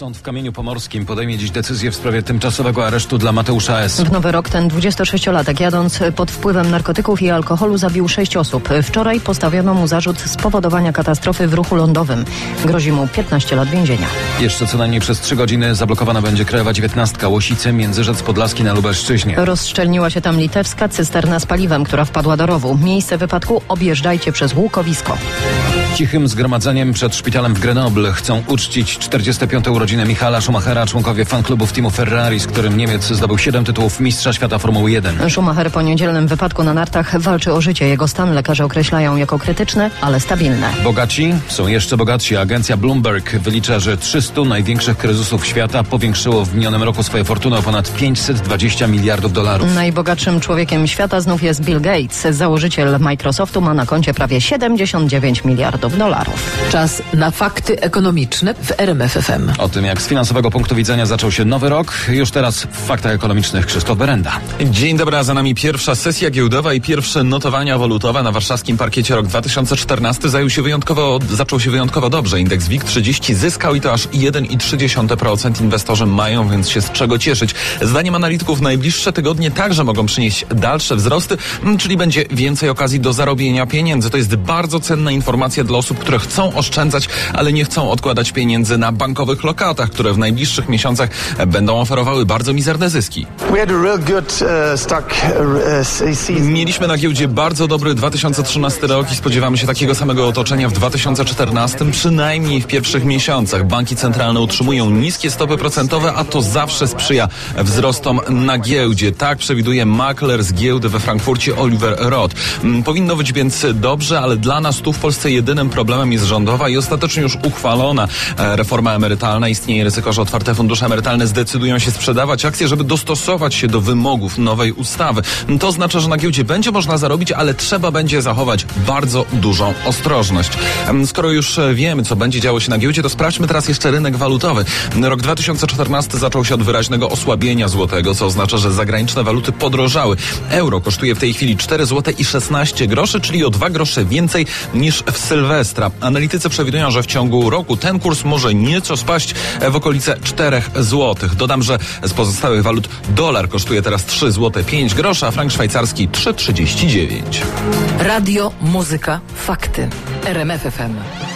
Sąd w Kamieniu Pomorskim podejmie dziś decyzję w sprawie tymczasowego aresztu dla Mateusza S. W nowy rok ten 26-latek jadąc pod wpływem narkotyków i alkoholu zabił 6 osób. Wczoraj postawiono mu zarzut spowodowania katastrofy w ruchu lądowym. Grozi mu 15 lat więzienia. Jeszcze co najmniej przez 3 godziny zablokowana będzie Krajowa 19 Łosice, Międzyrzec Podlaski na Lubelszczyźnie. Rozszczelniła się tam litewska cysterna z paliwem, która wpadła do rowu. Miejsce wypadku objeżdżajcie przez łukowisko. Cichym zgromadzeniem przed szpitalem w Grenoble chcą uczcić 45. urodziny Michaela Schumachera, członkowie fanklubów teamu Ferrari, z którym Niemiec zdobył 7 tytułów mistrza świata Formuły 1. Schumacher po niedzielnym wypadku na nartach walczy o życie. Jego stan lekarze określają jako krytyczny, ale stabilny. Bogaci są jeszcze bogatsi. Agencja Bloomberg wylicza, że 300 największych kryzysów świata powiększyło w minionym roku swoje fortuny o ponad 520 miliardów dolarów. Najbogatszym człowiekiem świata znów jest Bill Gates. Założyciel Microsoftu ma na koncie prawie 79 miliardów dolarów. Czas na fakty ekonomiczne w RMF FM. O tym, jak z finansowego punktu widzenia zaczął się nowy rok, już teraz w faktach ekonomicznych Krzysztof Berenda. Dzień dobry, a za nami pierwsza sesja giełdowa i pierwsze notowania walutowe na warszawskim parkiecie. Rok 2014 zaczął się wyjątkowo dobrze. Indeks WIG30 zyskał i to aż 1,3%. Inwestorzy mają więc się z czego cieszyć. Zdaniem analityków najbliższe tygodnie także mogą przynieść dalsze wzrosty, czyli będzie więcej okazji do zarobienia pieniędzy. To jest bardzo cenna informacja dla osób, które chcą oszczędzać, ale nie chcą odkładać pieniędzy na bankowych lokatach, które w najbliższych miesiącach będą oferowały bardzo mizerne zyski. Mieliśmy na giełdzie bardzo dobry 2013 rok i spodziewamy się takiego samego otoczenia w 2014, przynajmniej w pierwszych miesiącach. Banki centralne utrzymują niskie stopy procentowe, a to zawsze sprzyja wzrostom na giełdzie. Tak przewiduje makler z giełdy we Frankfurcie Oliver Roth. Powinno być więc dobrze, ale dla nas tu w Polsce jedynym problemem jest rządowa i ostatecznie już uchwalona reforma emerytalna. Istnieje ryzyko, że otwarte fundusze emerytalne zdecydują się sprzedawać akcje, żeby dostosować się do wymogów nowej ustawy. To oznacza, że na giełdzie będzie można zarobić, ale trzeba będzie zachować bardzo dużą ostrożność. Skoro już wiemy, co będzie działo się na giełdzie, to sprawdźmy teraz jeszcze rynek walutowy. Rok 2014 zaczął się od wyraźnego osłabienia złotego, co oznacza, że zagraniczne waluty podrożały. Euro kosztuje w tej chwili 4 zł i 16 groszy, czyli o 2 grosze więcej niż w Sylwestra. Analitycy przewidują, że w ciągu roku ten kurs może nieco spaść w okolice 4 zł. Dodam, że z pozostałych walut dolar kosztuje teraz 3 zł 5 groszy, a frank szwajcarski 3,39. Radio, muzyka, fakty. RMF FM.